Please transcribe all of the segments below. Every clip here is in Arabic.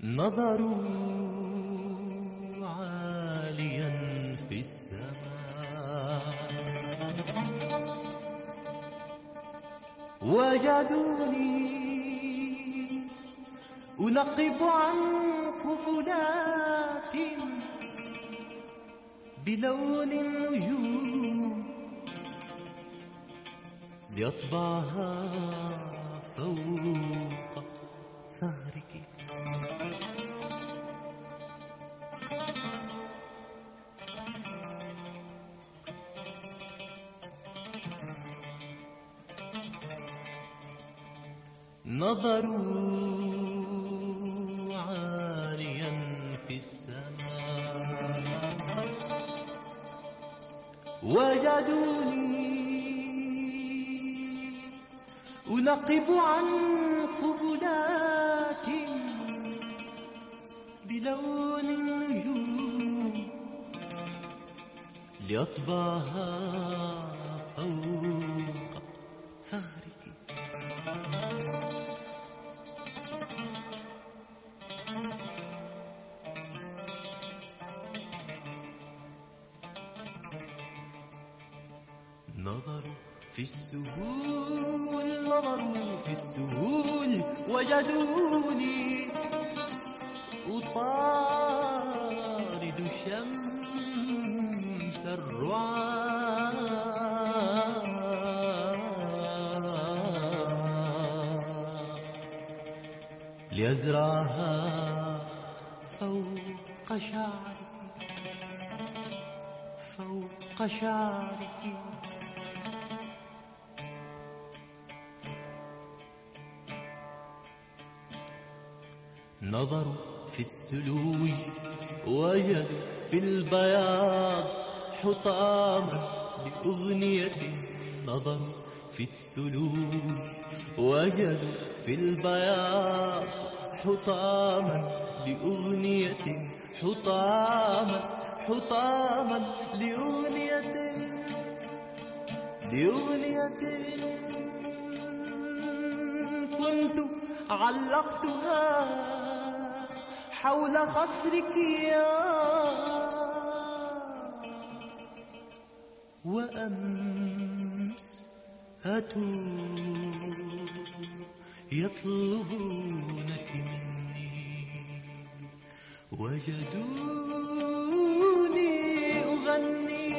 نظروا عاليا في السماء وجدوني أنقب عن قبلات بلون النجوم ليطبعها فوق ثغرك. نظروا عاليا في السماء وجدوني أنقب عن قبلات بلون النجوم ليطبعها فوق ثغرك. نظروا في السهول، نظروا في السهول وجدوني أطارد شمس الرعاة ليزرعها فوق شعرك، فوق شعرك. نظروا في الثلوج وجدوا في البياض حطاما لأغنية. نظروا في الثلوج وجدوا في البياض حطاما لأغنية، حطاما حطاما لأغنية، لأغنية كنت علقتها حول خصرك يا وأمس أتوا يطلبونك مني وجدوني أغني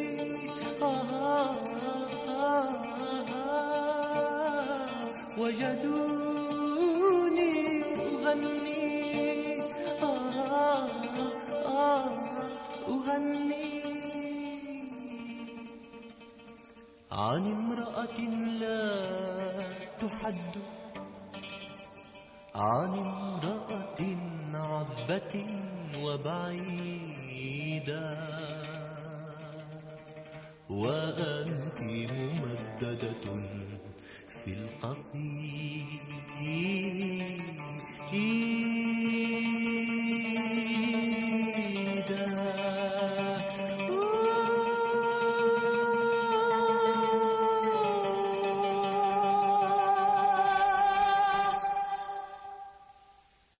وجدوني أغني أغني عن امرأة لا تحد، عن امرأة عذبة وبعيدة وأنت ممددة في القصيد.